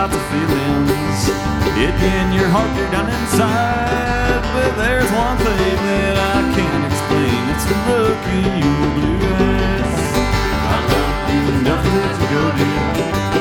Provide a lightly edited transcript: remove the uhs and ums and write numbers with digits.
lots of feelings. It in your heart, you're down inside. But there's one thing that I can't explain. It's the look in your blue eyes. I love you enough to let you go, dear.